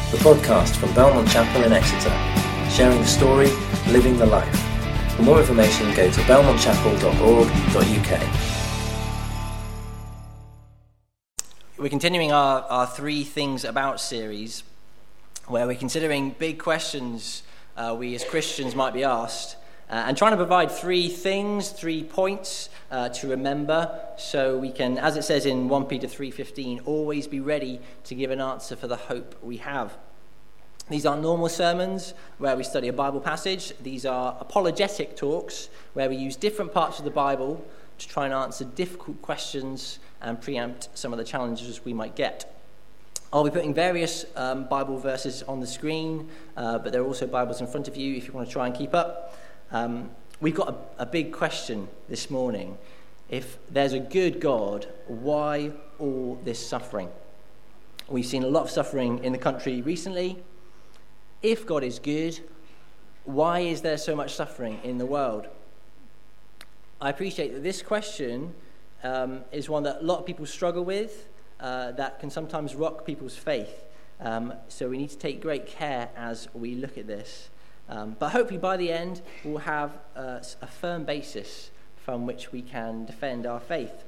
the podcast from Belmont Chapel in Exeter, sharing the story, living the life. For more information, go to belmontchapel.org.uk. We're continuing our Three Things About series, where we're considering big questions we as Christians might be asked, and trying to provide 3 things, 3 points to remember, so we can, as it says in 1 Peter 3:15, always be ready to give an answer for the hope we have. These aren't normal sermons where we study a Bible passage. These are apologetic talks where we use different parts of the Bible to try and answer difficult questions and preempt some of the challenges we might get. I'll be putting various Bible verses on the screen, but there are also Bibles in front of you if you want to try and keep up. We've got a big question this morning. If there's a good God, why all this suffering? We've seen a lot of suffering in the country recently. If God is good, why is there so much suffering in the world? I appreciate that this question is one that a lot of people struggle with, that can sometimes rock people's faith. So we need to take great care as we look at this. But hopefully by the end, we'll have a firm basis from which we can defend our faith.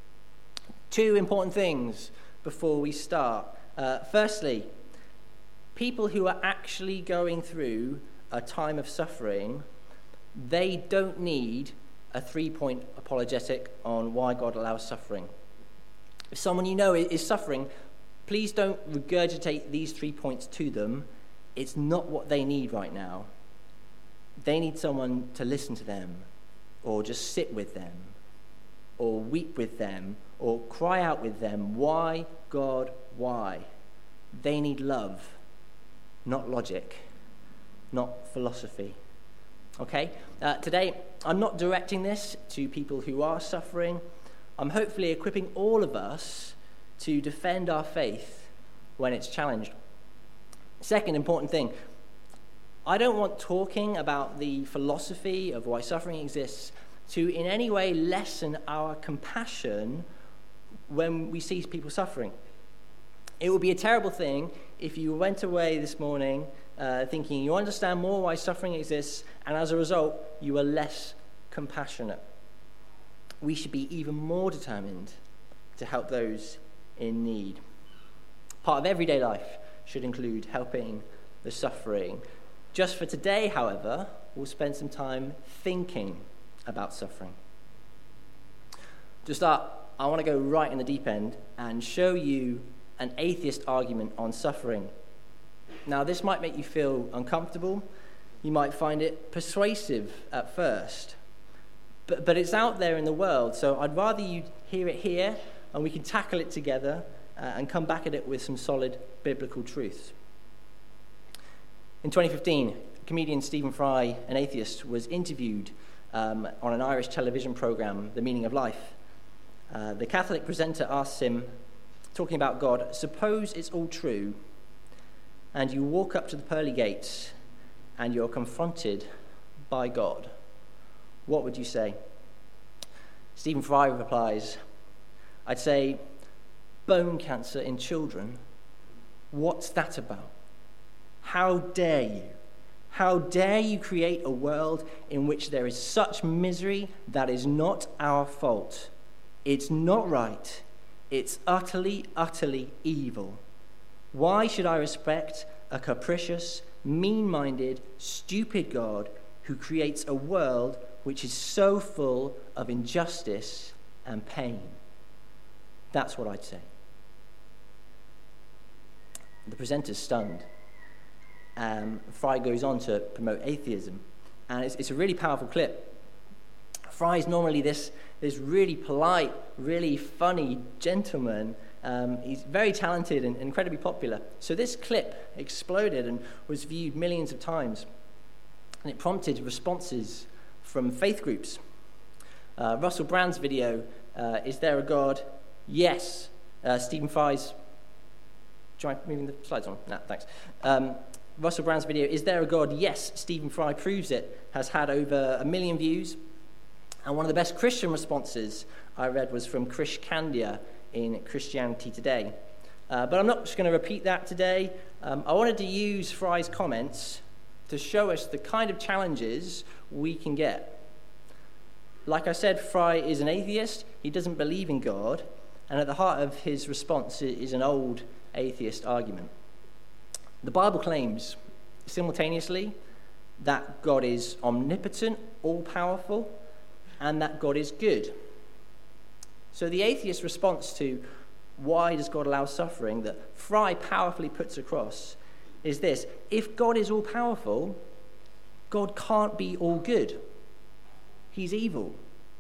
2 important things before we start. Firstly, people who are actually going through a time of suffering, they don't need a 3-point apologetic on why God allows suffering. If someone you know is suffering, please don't regurgitate these 3 points to them. It's not what they need right now. They need someone to listen to them, or just sit with them, or weep with them, or cry out with them. Why, God, why? They need love, not logic, not philosophy. Okay? Today, I'm not directing this to people who are suffering. I'm hopefully equipping all of us to defend our faith when it's challenged. Second important thing, I don't want talking about the philosophy of why suffering exists to in any way lessen our compassion when we see people suffering. It would be a terrible thing if you went away this morning thinking you understand more why suffering exists, and as a result, you are less compassionate. We should be even more determined to help those in need. Part of everyday life should include helping the suffering. Just for today, however, we'll spend some time thinking about suffering. To start, I want to go right in the deep end and show you an atheist argument on suffering. Now, this might make you feel uncomfortable. You might find it persuasive at first. But it's out there in the world, so I'd rather you hear it here and we can tackle it together and come back at it with some solid biblical truths. In 2015, comedian Stephen Fry, an atheist, was interviewed on an Irish television programme, The Meaning of Life. The Catholic presenter asks him, talking about God, suppose it's all true, and you walk up to the pearly gates and you're confronted by God. What would you say? Stephen Fry replies, I'd say, bone cancer in children? What's that about? How dare you? How dare you create a world in which there is such misery that is not our fault? It's not right. It's utterly, utterly evil. Why should I respect a capricious, mean-minded, stupid God who creates a world which is so full of injustice and pain? That's what I'd say. The presenter's stunned. Fry goes on to promote atheism, and it's a really powerful clip. Fry's normally this really polite, really funny gentleman. He's very talented and incredibly popular. So this clip exploded and was viewed millions of times, and it prompted responses from faith groups. Russell Brand's video, Is There a God? Yes. Stephen Fry's... Do you mind moving the slides on? No, thanks. Russell Brand's video, Is There a God? Yes, Stephen Fry proves it, has had over 1 million views. And one of the best Christian responses I read was from Krish Kandiah in Christianity Today. But I'm not just going to repeat that today. I wanted to use Fry's comments to show us the kind of challenges we can get. Like I said, Fry is an atheist. He doesn't believe in God. And at the heart of his response is an old atheist argument. The Bible claims simultaneously that God is omnipotent, all-powerful, and that God is good. So the atheist's response to why does God allow suffering that Fry powerfully puts across is this: if God is all-powerful, God can't be all good. He's evil.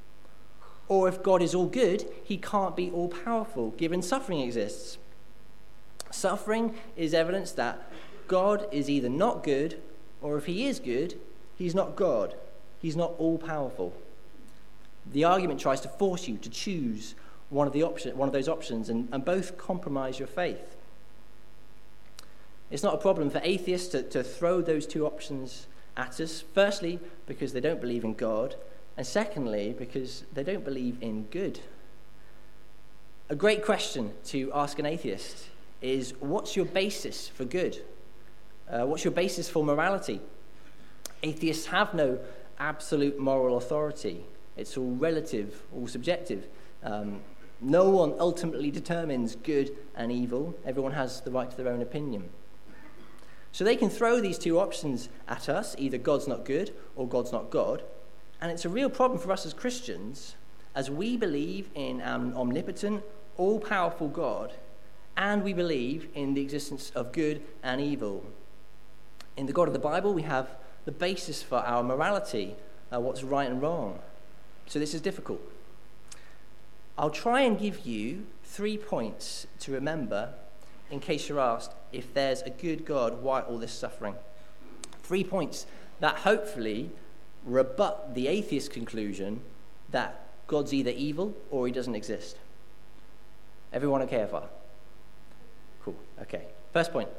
Or if God is all good, he can't be all-powerful, given suffering exists. Suffering is evidence that God is either not good, or if he is good, he's not God. He's not all-powerful. The argument tries to force you to choose one of those options, and both compromise your faith. It's not a problem for atheists to throw those two options at us, firstly, because they don't believe in God, and secondly, because they don't believe in good. A great question to ask an atheist is, what's your basis for good? What's your basis for morality? Atheists have no absolute moral authority. It's all relative, all subjective. No one ultimately determines good and evil. Everyone has the right to their own opinion. So they can throw these two options at us, either God's not good or God's not God. And it's a real problem for us as Christians, as we believe in an omnipotent, all-powerful God, and we believe in the existence of good and evil. In the God of the Bible, we have the basis for our morality, what's right and wrong. So this is difficult. I'll try and give you 3 points to remember in case you're asked, if there's a good God, why all this suffering? 3 points that hopefully rebut the atheist conclusion that God's either evil or he doesn't exist. Everyone okay so far? Cool, okay. First point.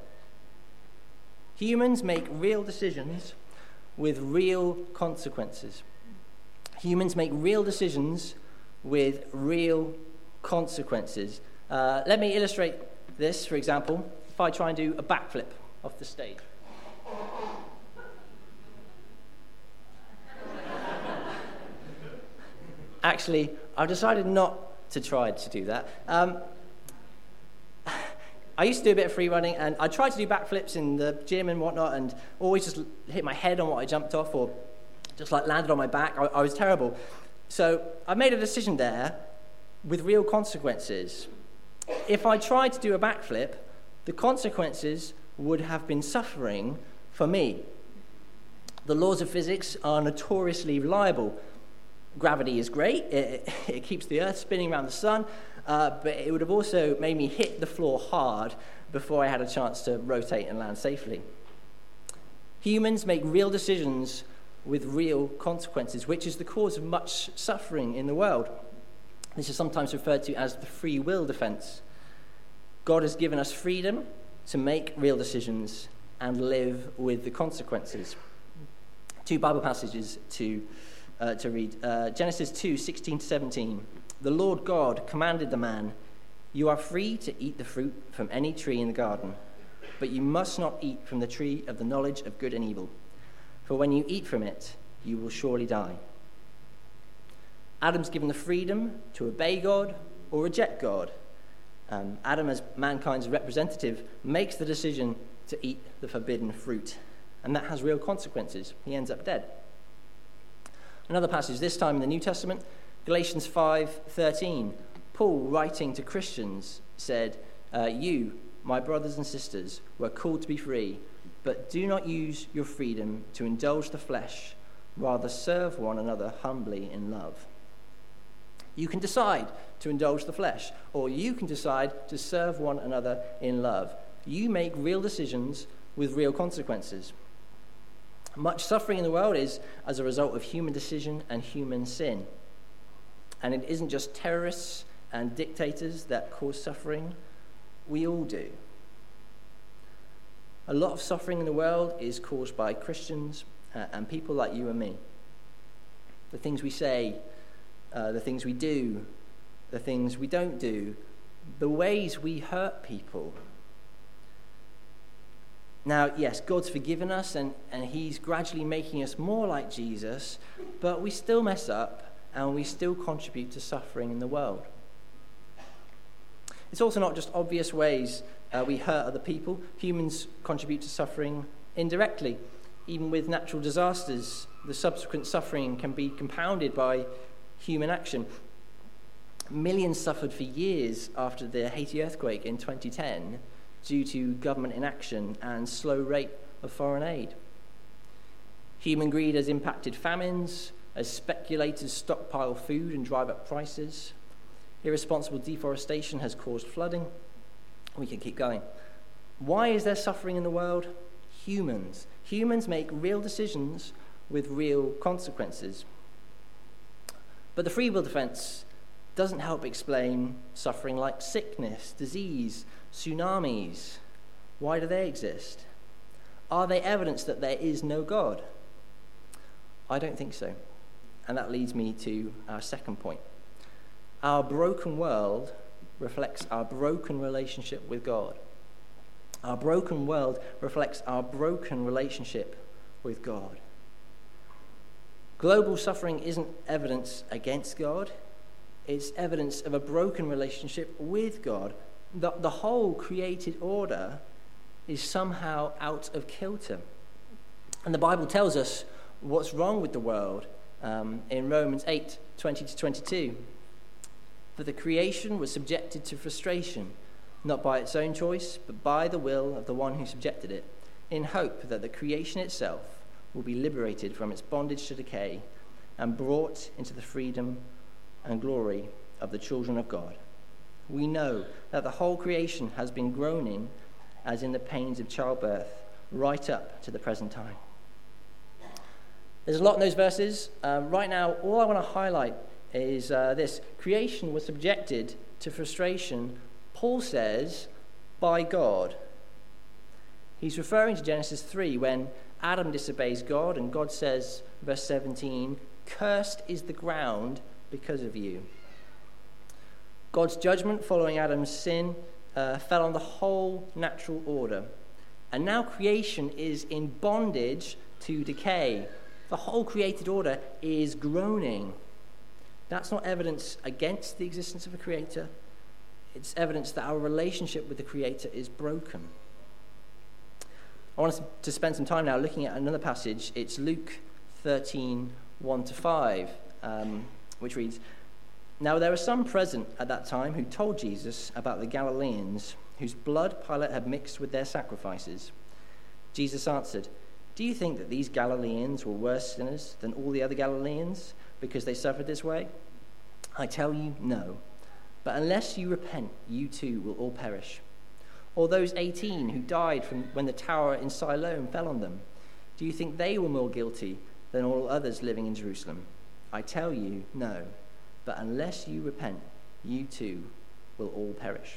Humans make real decisions with real consequences. Humans make real decisions with real consequences. Let me illustrate this, for example, if I try and do a backflip off the stage. Actually, I've decided not to try to do that. I used to do a bit of free running, and I tried to do backflips in the gym and whatnot, and always just hit my head on what I jumped off, or just like landed on my back. I was terrible. So I made a decision there with real consequences. If I tried to do a backflip, the consequences would have been suffering for me. The laws of physics are notoriously reliable. Gravity is great. It keeps the Earth spinning around the sun, but it would have also made me hit the floor hard before I had a chance to rotate and land safely. Humans make real decisions with real consequences, which is the cause of much suffering in the world. This is sometimes referred to as the free will defense. God has given us freedom to make real decisions and live with the consequences. 2 Bible passages to read. Genesis 2:16-17. The Lord God commanded the man, "You are free to eat the fruit from any tree in the garden, but you must not eat from the tree of the knowledge of good and evil. For when you eat from it, you will surely die." Adam's given the freedom to obey God or reject God. Adam, as mankind's representative, makes the decision to eat the forbidden fruit, and that has real consequences. He ends up dead. Another passage, this time in the New Testament, Galatians 5:13. Paul, writing to Christians, said, "You, my brothers and sisters, were called to be free, but do not use your freedom to indulge the flesh, rather serve one another humbly in love." You can decide to indulge the flesh, or you can decide to serve one another in love. You make real decisions with real consequences. Much suffering in the world is as a result of human decision and human sin. And it isn't just terrorists and dictators that cause suffering. We all do. A lot of suffering in the world is caused by Christians and people like you and me. The things we say, the things we do, the things we don't do, the ways we hurt people. Now, yes, God's forgiven us and he's gradually making us more like Jesus, but we still mess up and we still contribute to suffering in the world. It's also not just obvious ways we hurt other people. Humans contribute to suffering indirectly. Even with natural disasters, the subsequent suffering can be compounded by human action. Millions suffered for years after the Haiti earthquake in 2010 due to government inaction and slow rate of foreign aid. Human greed has impacted famines, as speculators stockpile food and drive up prices. Irresponsible deforestation has caused flooding. We can keep going. Why is there suffering in the world? Humans. Humans make real decisions with real consequences. But the free will defense doesn't help explain suffering like sickness, disease, tsunamis. Why do they exist? Are they evidence that there is no God? I don't think so. And that leads me to our second point. Our broken world reflects our broken relationship with God. Our broken world reflects our broken relationship with God. Global suffering isn't evidence against God. It's evidence of a broken relationship with God. The whole created order is somehow out of kilter. And the Bible tells us what's wrong with the world in Romans 8, 20-22. For the creation was subjected to frustration, not by its own choice, but by the will of the one who subjected it, in hope that the creation itself will be liberated from its bondage to decay and brought into the freedom and glory of the children of God. We know that the whole creation has been groaning as in the pains of childbirth right up to the present time. There's a lot in those verses. Right now, all I want to highlight is this. Creation was subjected to frustration, Paul says, by God. He's referring to Genesis 3 when Adam disobeys God and God says, verse 17, "Cursed is the ground because of you." God's judgment following Adam's sin fell on the whole natural order. And now creation is in bondage to decay. The whole created order is groaning. That's not evidence against the existence of a creator. It's evidence that our relationship with the creator is broken. I want us to spend some time now looking at another passage. It's Luke 13, 1-5, which reads, "Now there were some present at that time who told Jesus about the Galileans, whose blood Pilate had mixed with their sacrifices. Jesus answered, 'Do you think that these Galileans were worse sinners than all the other Galileans because they suffered this way? I tell you, no. But unless you repent, you too will all perish. Or those 18 who died from when the tower in Siloam fell on them, do you think they were more guilty than all others living in Jerusalem? I tell you, no. But unless you repent, you too will all perish.'"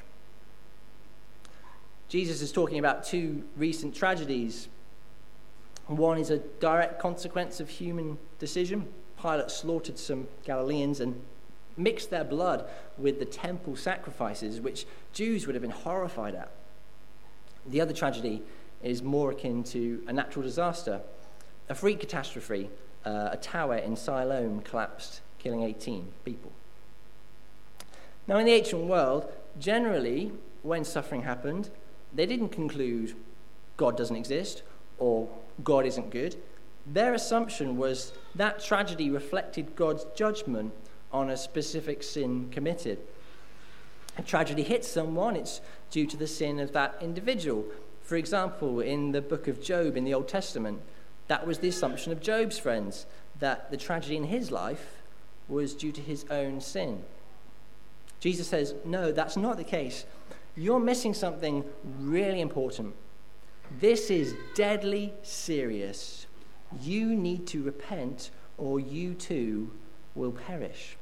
Jesus is talking about two recent tragedies. One is a direct consequence of human decision. Pilate slaughtered some Galileans and mixed their blood with the temple sacrifices, which Jews would have been horrified at. The other tragedy is more akin to a natural disaster. A freak catastrophe, a tower in Siloam collapsed, killing 18 people. Now, in the ancient world, generally, when suffering happened, they didn't conclude God doesn't exist or God isn't good. Their assumption was that tragedy reflected God's judgment on a specific sin committed. A tragedy hits someone, it's due to the sin of that individual. For example, in the book of Job in the Old Testament, that was the assumption of Job's friends, that the tragedy in his life was due to his own sin. Jesus says, no, that's not the case. You're missing something really important. This is deadly serious. You need to repent or you too will perish.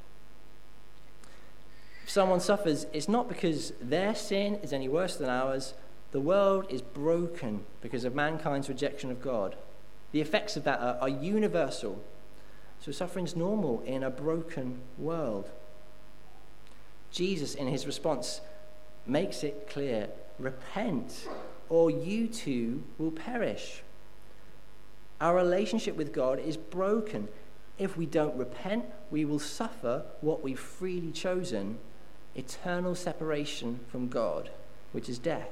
If someone suffers, it's not because their sin is any worse than ours. The world is broken because of mankind's rejection of God. The effects of that are universal. So suffering's normal in a broken world. Jesus, in his response, makes it clear, repent, or you too will perish. Our relationship with God is broken. If we don't repent, we will suffer what we've freely chosen, eternal separation from God, which is death.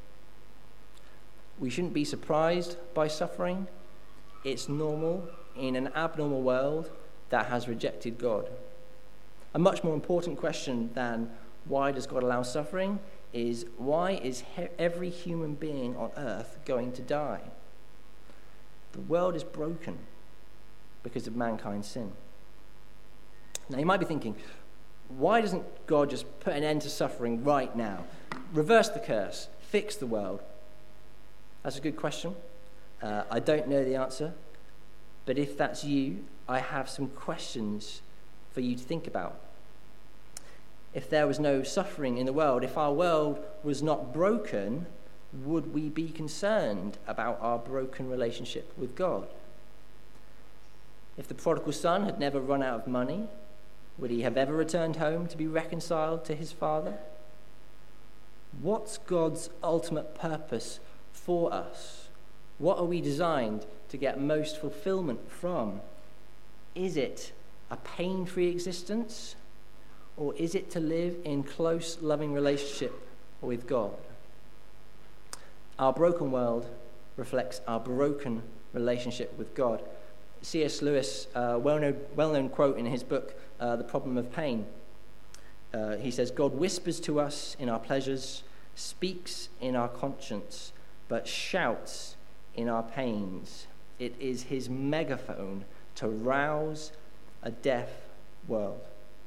We shouldn't be surprised by suffering. It's normal in an abnormal world that has rejected God. A much more important question than why does God allow suffering is why is every human being on earth going to die? The world is broken because of mankind's sin. Now you might be thinking, why doesn't God just put an end to suffering right now? Reverse the curse, fix the world. That's a good question. I don't know the answer, but if that's you, I have some questions for you to think about. If there was no suffering in the world, if our world was not broken, would we be concerned about our broken relationship with God? If the prodigal son had never run out of money, would he have ever returned home to be reconciled to his father? What's God's ultimate purpose for us? What are we designed to get most fulfillment from? Is it a pain-free existence, or is it to live in close, loving relationship with God? Our broken world reflects our broken relationship with God. C.S. Lewis, well-known quote in his book, The Problem of Pain. He says, God whispers to us in our pleasures, speaks in our conscience, but shouts in our pains. It is his megaphone to rouse a deaf world.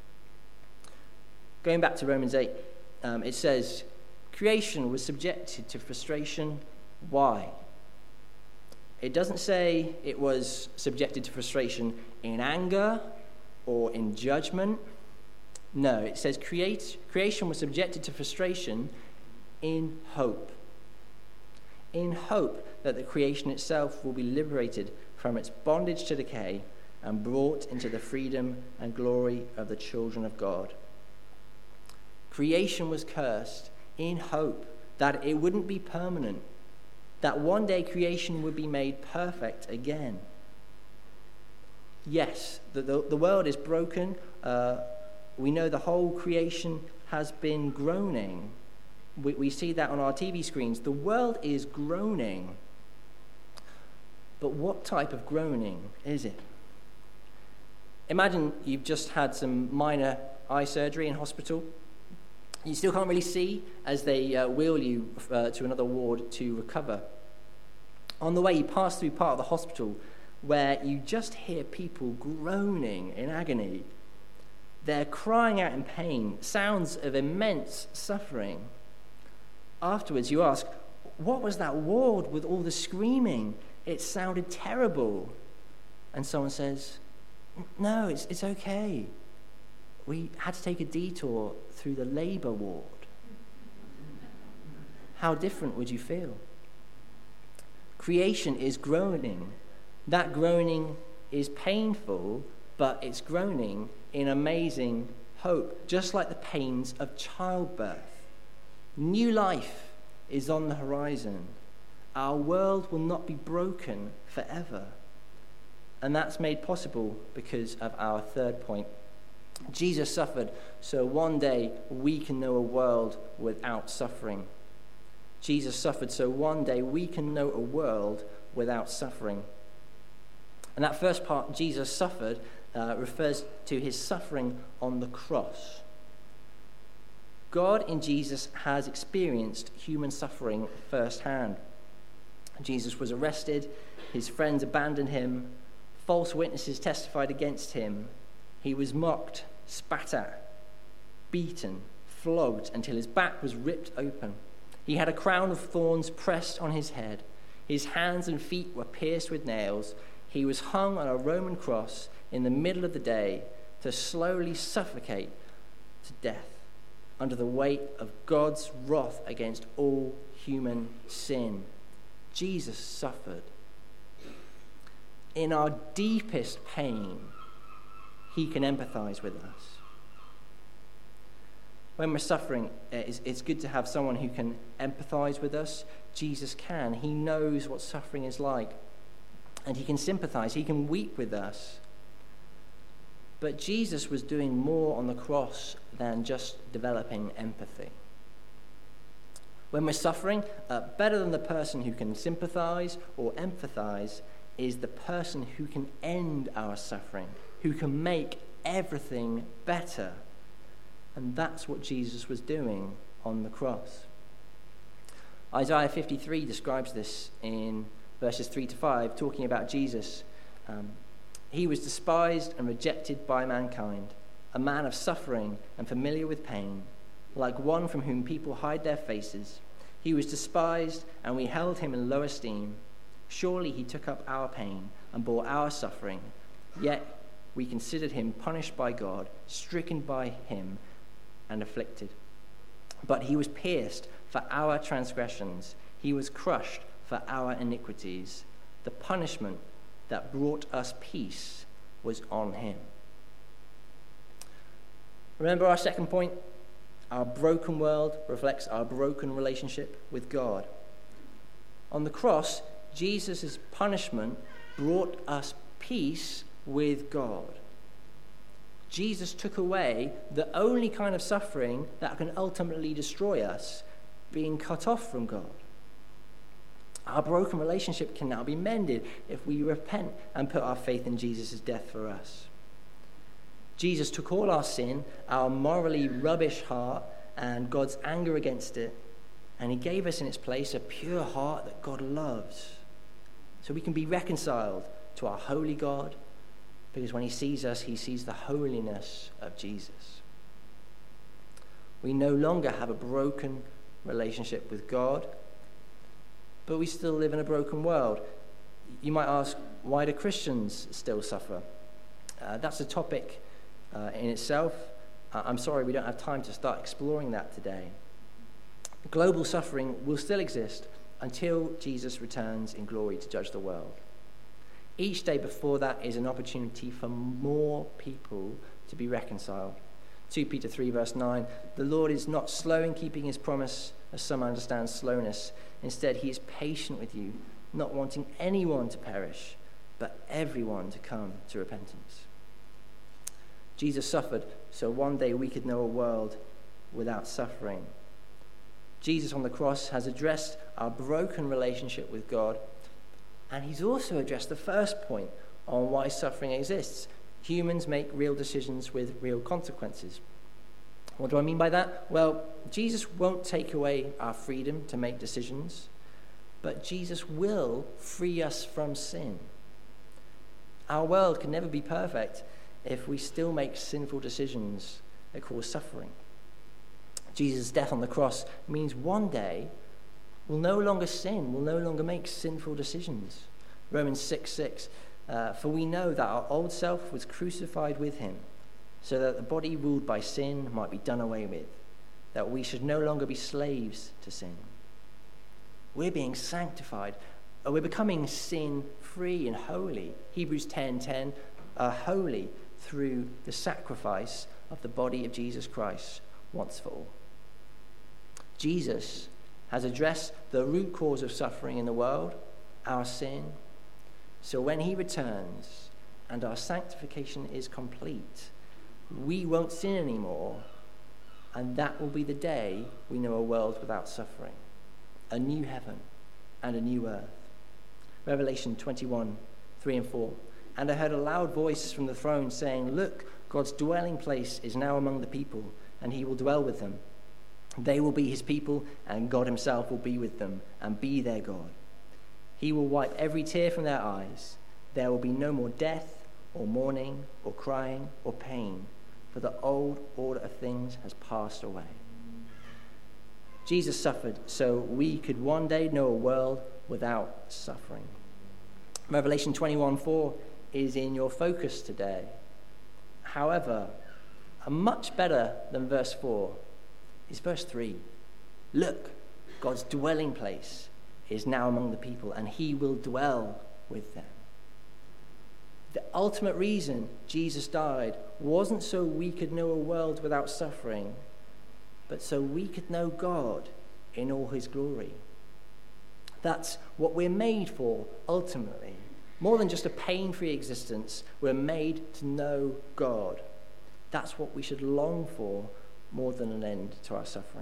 Going back to Romans 8, it says, creation was subjected to frustration. Why? It doesn't say it was subjected to frustration in anger or in judgment. No, it says creation was subjected to frustration in hope. In hope that the creation itself will be liberated from its bondage to decay and brought into the freedom and glory of the children of God. Creation was cursed in hope that it wouldn't be permanent, that one day creation would be made perfect again. Yes, the world is broken. We know the whole creation has been groaning. We see that on our TV screens. The world is groaning. But what type of groaning is it? Imagine you've just had some minor eye surgery in hospital. You still can't really see as they wheel you to another ward to recover. On the way, you pass through part of the hospital where you just hear people groaning in agony. They're crying out in pain, sounds of immense suffering. Afterwards, you ask, what was that ward with all the screaming? It sounded terrible. And someone says, no, it's okay. We had to take a detour through the labor ward. How different would you feel? Creation is groaning. That groaning is painful, but it's groaning in amazing hope, just like the pains of childbirth. New life is on the horizon. Our world will not be broken forever. And that's made possible because of our third point. Jesus suffered, so one day we can know a world without suffering. Jesus suffered, so one day we can know a world without suffering. And that first part, Jesus suffered, refers to his suffering on the cross. God in Jesus has experienced human suffering firsthand. Jesus was arrested, his friends abandoned him, false witnesses testified against him. He was mocked, spat at, beaten, flogged until his back was ripped open. He had a crown of thorns pressed on his head. His hands and feet were pierced with nails. He was hung on a Roman cross in the middle of the day to slowly suffocate to death under the weight of God's wrath against all human sin. Jesus suffered. In our deepest pain, he can empathize with us. when we're suffering, it's good to have someone who can empathize with us. Jesus can. He knows what suffering is like. And he can sympathize. He can weep with us. But Jesus was doing more on the cross than just developing empathy. When we're suffering, better than the person who can sympathize or empathize is the person who can end our suffering, who can make everything better. And that's what Jesus was doing on the cross. Isaiah 53 describes this in verses 3-5, talking about Jesus. He was despised and rejected by mankind, a man of suffering and familiar with pain, like one from whom people hide their faces. He was despised, and we held him in low esteem. Surely he took up our pain and bore our suffering. Yet we considered him punished by God, stricken by him, and afflicted. But he was pierced for our transgressions. He was crushed for our iniquities. The punishment that brought us peace was on him. Remember our second point? Our broken world reflects our broken relationship with God. On the cross, Jesus' punishment brought us peace with God. Jesus took away the only kind of suffering that can ultimately destroy us, being cut off from God. Our broken relationship can now be mended if we repent and put our faith in Jesus' death for us. Jesus took all our sin, our morally rubbish heart, and God's anger against it, and he gave us in its place a pure heart that God loves. So we can be reconciled to our holy God, because when he sees us, he sees the holiness of Jesus. We no longer have a broken relationship with God, but we still live in a broken world. You might ask, why do Christians still suffer? That's a topic in itself. I'm sorry, we don't have time to start exploring that today. Global suffering will still exist until Jesus returns in glory to judge the world. Each day before that is an opportunity for more people to be reconciled. 2 Peter 3 verse 9, the Lord is not slow in keeping his promise, as some understand slowness. Instead, he is patient with you, not wanting anyone to perish, but everyone to come to repentance. Jesus suffered so one day we could know a world without suffering. Jesus on the cross has addressed our broken relationship with God, and he's also addressed the first point on why suffering exists. Humans make real decisions with real consequences. What do I mean by that? Well, Jesus won't take away our freedom to make decisions, but Jesus will free us from sin. Our world can never be perfect if we still make sinful decisions that cause suffering. Jesus' death on the cross means one day we'll no longer sin, we'll no longer make sinful decisions. Romans 6:6, for we know that our old self was crucified with him, so that the body ruled by sin might be done away with, that we should no longer be slaves to sin. We're being sanctified. We're becoming sin-free and holy. Hebrews 10:10, holy through the sacrifice of the body of Jesus Christ once for all. Jesus has addressed the root cause of suffering in the world, our sin. So when he returns and our sanctification is complete, we won't sin anymore, and that will be the day we know a world without suffering, a new heaven and a new earth. Revelation 21:3-4. And I heard a loud voice from the throne saying, look, God's dwelling place is now among the people, and he will dwell with them. They will be his people, and God himself will be with them and be their God. He will wipe every tear from their eyes. There will be no more death or mourning or crying or pain, for the old order of things has passed away. Jesus suffered so we could one day know a world without suffering. Revelation 21:4 is in your focus today. However, much better than verse 4 is verse 3. Look, God's dwelling place is now among the people, and he will dwell with them. The ultimate reason Jesus died wasn't so we could know a world without suffering, but so we could know God in all his glory. That's what we're made for, ultimately. More than just a pain-free existence, we're made to know God. That's what we should long for more than an end to our suffering.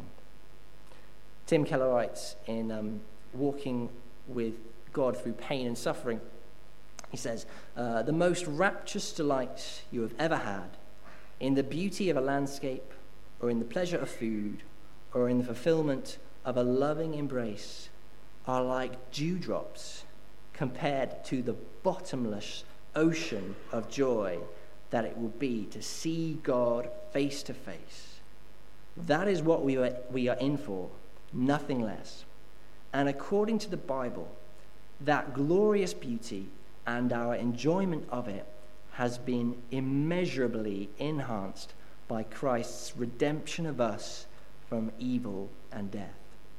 Tim Keller writes in Walking with God Through Pain and Suffering, he says, the most rapturous delights you have ever had in the beauty of a landscape, or in the pleasure of food, or in the fulfillment of a loving embrace are like dewdrops compared to the bottomless ocean of joy that it will be to see God face to face. That is what we are in for, nothing less. And according to the Bible, that glorious beauty and our enjoyment of it has been immeasurably enhanced by Christ's redemption of us from evil and death.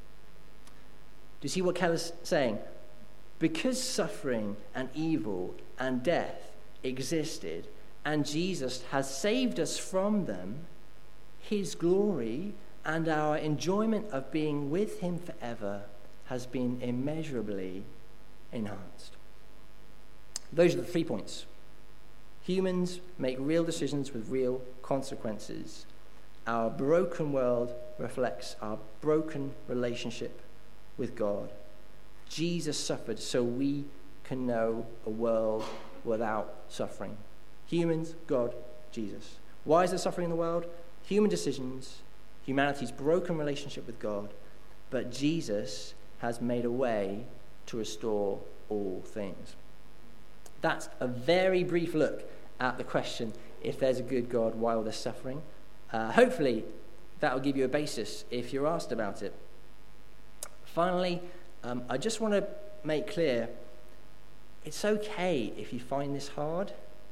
Do you see what Keller's saying? Because suffering and evil and death existed, and Jesus has saved us from them, his glory and our enjoyment of being with him forever has been immeasurably enhanced. Those are the 3 points. Humans make real decisions with real consequences. Our broken world reflects our broken relationship with God. Jesus suffered so we can know a world without suffering. Humans, God, Jesus. Why is there suffering in the world? Human decisions, humanity's broken relationship with God, but Jesus has made a way to restore all things. That's a very brief look at the question, if there's a good God, why all this suffering? Hopefully, that will give you a basis if you're asked about it. Finally, I just want to make clear, it's okay if you find this hard.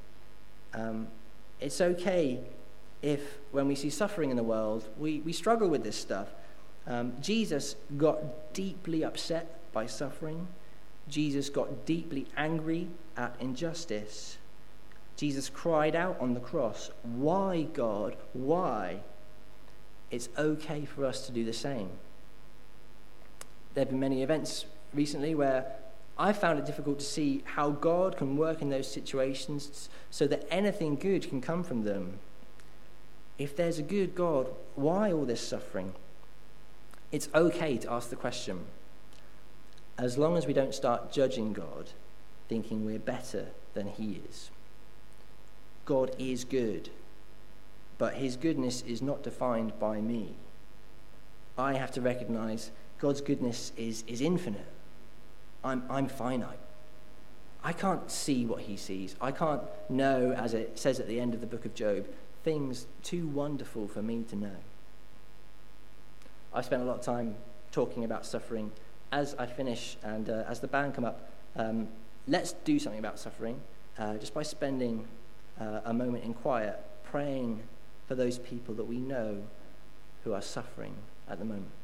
It's okay if, when we see suffering in the world, we struggle with this stuff. Jesus got deeply upset by suffering. Jesus got deeply angry at injustice. Jesus cried out on the cross, "Why, God, why?" It's okay for us to do the same. There have been many events recently where I found it difficult to see how God can work in those situations so that anything good can come from them. If there's a good God, why all this suffering? It's okay to ask the question, as long as we don't start judging God, thinking we're better than he is. God is good, but his goodness is not defined by me. I have to recognize God's goodness is infinite. I'm finite. I can't see what he sees. I can't know, as it says at the end of the book of Job, things too wonderful for me to know. I've spent a lot of time talking about suffering. As I finish and as the band come up, let's do something about suffering just by spending a moment in quiet, praying for those people that we know who are suffering at the moment.